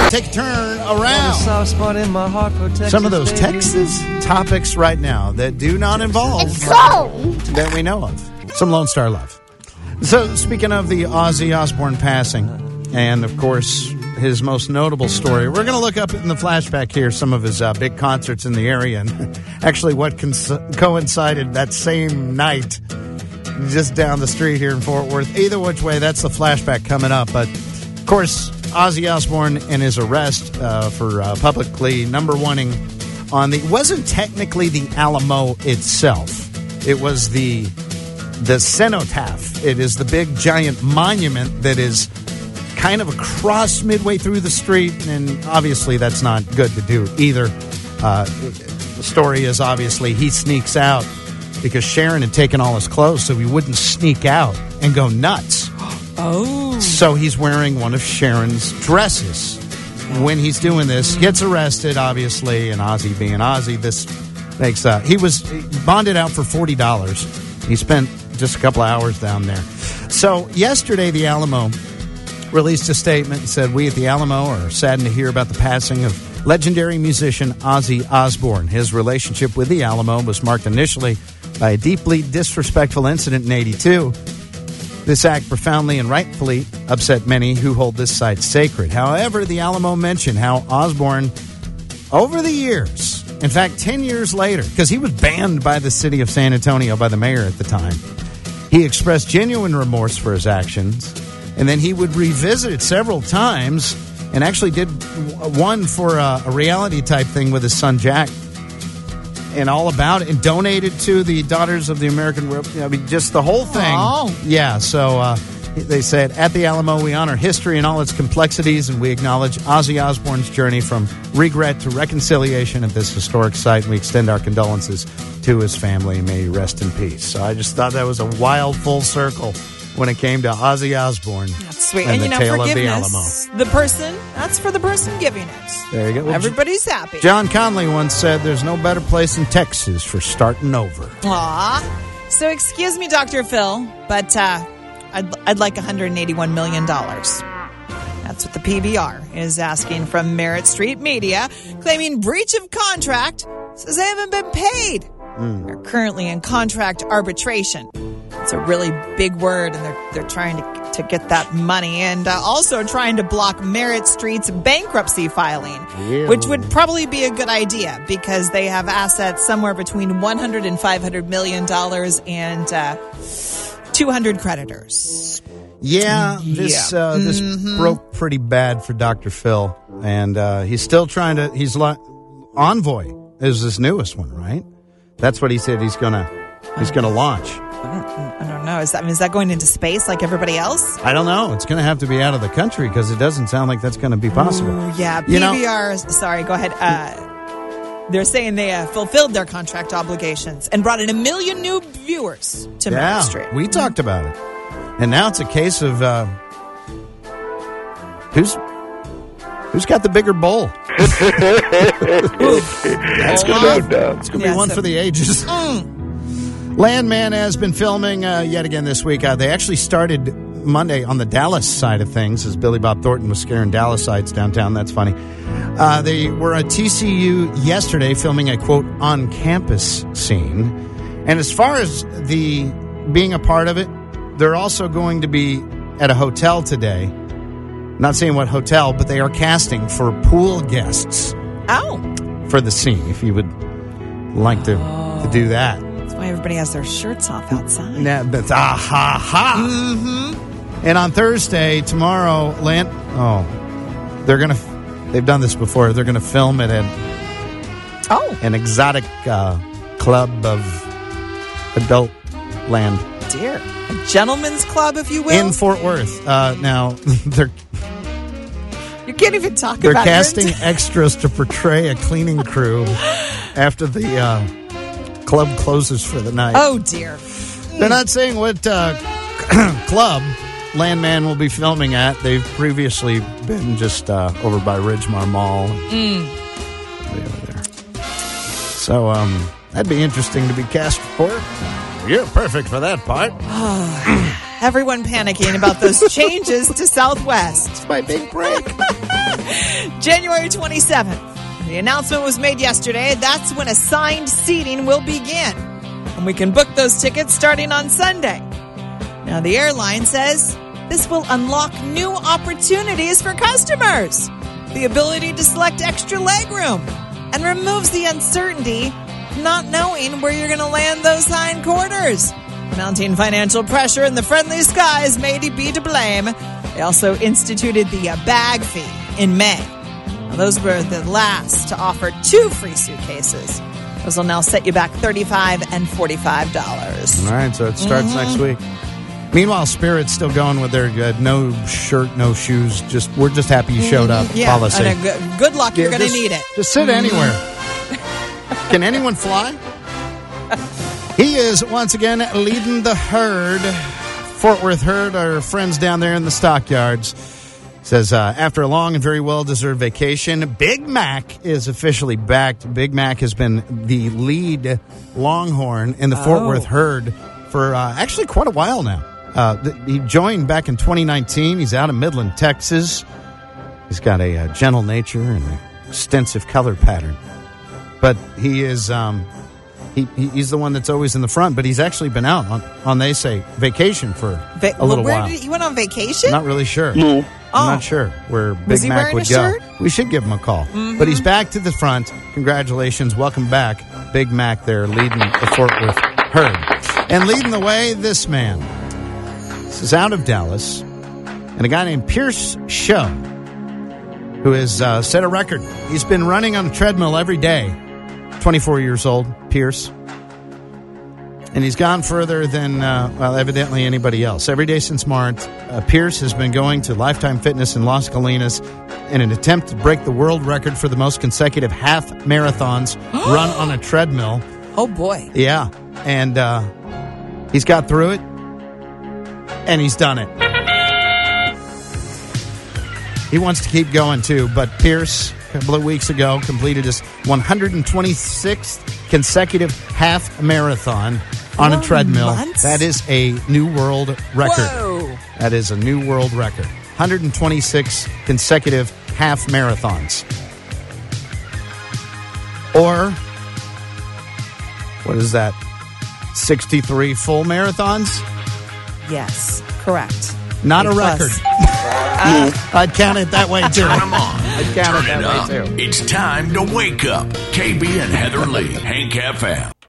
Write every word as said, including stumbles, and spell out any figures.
take a turn around. Soft spot in my heart for Texas, Some of those baby. Texas topics right now that do not involve It's cold. that we know of. Some Lone Star love. So, speaking of the Ozzy Osbourne passing, and of course, his most notable story, we're going to look up in the flashback here some of his uh, big concerts in the area, and actually what cons- coincided that same night just down the street here in Fort Worth. Either which way, that's the flashback coming up. But, of course, Ozzy Osbourne and his arrest uh, for uh, publicly number oneing on the... It wasn't technically the Alamo itself. It was the the cenotaph. It is the big, giant monument that is kind of across midway through the street, and obviously that's not good to do either. Uh, the story is obviously he sneaks out because Sharon had taken all his clothes so he wouldn't sneak out and go nuts. Oh. So he's wearing one of Sharon's dresses when he's doing this. Gets arrested, obviously, and Ozzy being Ozzy, this makes... Uh, he was bonded out for forty dollars. He spent just a couple of hours down there. So yesterday, the Alamo released a statement and said, "We at the Alamo are saddened to hear about the passing of legendary musician Ozzy Osbourne. His relationship with the Alamo was marked initially by a deeply disrespectful incident in eighty-two. This act profoundly and rightfully upset many who hold this site sacred. However, the Alamo mentioned how Osbourne, over the years, in fact, ten years later, because he was banned by the city of San Antonio by the mayor at the time, he expressed genuine remorse for his actions. And then he would revisit it several times and actually did one for a, a reality type thing with his son Jack and all about it, and donated to the Daughters of the American... I mean, just the whole thing. Oh. Yeah, so uh, they said, at the Alamo, we honor history in all its complexities, and we acknowledge Ozzy Osbourne's journey from regret to reconciliation at this historic site, and we extend our condolences to his family. May he rest in peace. So I just thought that was a wild full circle when it came to Ozzy Osbourne. That's sweet. And, And, the you know, tale of the forgiveness, Alamo. the person, that's for the person giving it. There you go. Well, Everybody's happy. John Conley once said, "There's no better place in Texas for starting over." Aw. So excuse me, Doctor Phil, but uh, I'd, I'd like one hundred eighty-one million dollars. That's what the P B R is asking from Merritt Street Media, claiming breach of contract, says they haven't been paid. Mm. They're currently in contract arbitration. It's a really big word, and they're they're trying to to get that money, and uh, also trying to block Merritt Street's bankruptcy filing, yeah. which would probably be a good idea because they have assets somewhere between one hundred and five hundred million dollars and uh, two hundred creditors. Yeah, this Yeah. uh, this Mhm. broke pretty bad for Doctor Phil, and uh, he's still trying to. He's li- Envoy is his newest one, right? That's what he said he's gonna he's gonna launch. I don't, I don't know. Is that is that going into space like everybody else? I don't know. It's gonna have to be out of the country because it doesn't sound like that's gonna be possible. Ooh, yeah, You know- P B R. Sorry, go ahead. Uh, they're saying they uh, fulfilled their contract obligations and brought in a million new viewers to Merritt Yeah, Street. we talked about it, and now it's a case of uh, who's who's got the bigger bowl. That's gonna be, it's gonna be Yeah, one so- for the ages. Landman has been filming uh, yet again this week. Uh, they actually started Monday on the Dallas side of things, as Billy Bob Thornton was scaring Dallasites downtown. That's funny. Uh, they were at T C U yesterday filming a, quote, on-campus scene. And as far as the being a part of it, they're also going to be at a hotel today. Not saying what hotel, but they are casting for pool guests Oh, for the scene, if you would like to, to do that. that's why everybody has their shirts off outside. Nah, but, ah, ha, ha. Mm-hmm. And on Thursday, tomorrow, Land. Oh, they're gonna. They've done this before. They're gonna film it at Oh, an exotic uh, club of adult land dear. A gentleman's club, if you will. in Fort Worth. Uh, now they're You can't even talk they're about casting it. extras to portray a cleaning crew after the uh, club closes for the night. Oh, dear. They're not saying what uh, club Landman will be filming at. They've previously been just uh, over by Ridgemar Mall. Mm. Over there. So um, that'd be interesting to be cast for. You're perfect for that part. Everyone panicking about those changes to Southwest. My big break. January twenty-seventh. The announcement was made yesterday. That's when assigned seating will begin. And we can book those tickets starting on Sunday. Now, the airline says this will unlock new opportunities for customers. The ability to select extra legroom and removes the uncertainty of not knowing where you're going to land those hind quarters. Mounting financial pressure in the friendly skies may be to blame. They also instituted the uh, bag fee in May. Now, those were the last to offer two free suitcases. Those will now set you back thirty-five dollars and forty-five dollars. All right, so it starts mm-hmm. next week. Meanwhile, Spirit's still going with their uh, no shirt, no shoes. Just we're just happy you showed up yeah, policy. And a good luck, yeah, you're going to need it. Just sit mm-hmm. anywhere. Can anyone fly? He is once again leading the herd. Fort Worth Herd, our friends down there in the stockyards, says uh, after a long and very well-deserved vacation, Big Mac is officially backed. Big Mac has been the lead Longhorn in the oh. Fort Worth Herd for uh, actually quite a while now. Uh, th- he joined back in twenty nineteen. He's out of Midland, Texas. He's got a, a gentle nature and an extensive color pattern. But he is um, he, he's the one that's always in the front. But he's actually been out on, on they say, vacation for Va- a little where while. Did he, he went on vacation? Not really sure. No. I'm oh. not sure where Big Was he Mac would a go. Shirt? We should give him a call. Mm-hmm. But he's back to the front. Congratulations. Welcome back. Big Mac there leading the Fort Worth Herd. And leading the way, this man. This is out of Dallas. And a guy named Pierce Show, who has uh, set a record. He's been running on a treadmill every day. twenty-four years old, Pierce. And he's gone further than, uh, well, evidently anybody else. Every day since March, uh, Pierce has been going to Lifetime Fitness in Las Colinas in an attempt to break the world record for the most consecutive half marathons run on a treadmill. Oh, boy. Yeah. And uh, he's got through it, and he's done it. He wants to keep going, too. But Pierce, a couple of weeks ago, completed his one hundred twenty-sixth consecutive half marathon on a treadmill. Months? That is a new world record. Whoa. That is a new world record. one hundred twenty-six consecutive half marathons. Or, what is that? sixty-three full marathons? Yes, correct. Not a a record. uh, I'd count it that way, too. Turn them on. I'd count Turn it that it up. way, too. It's time to wake up. K B and Heather Lee, Hank F M.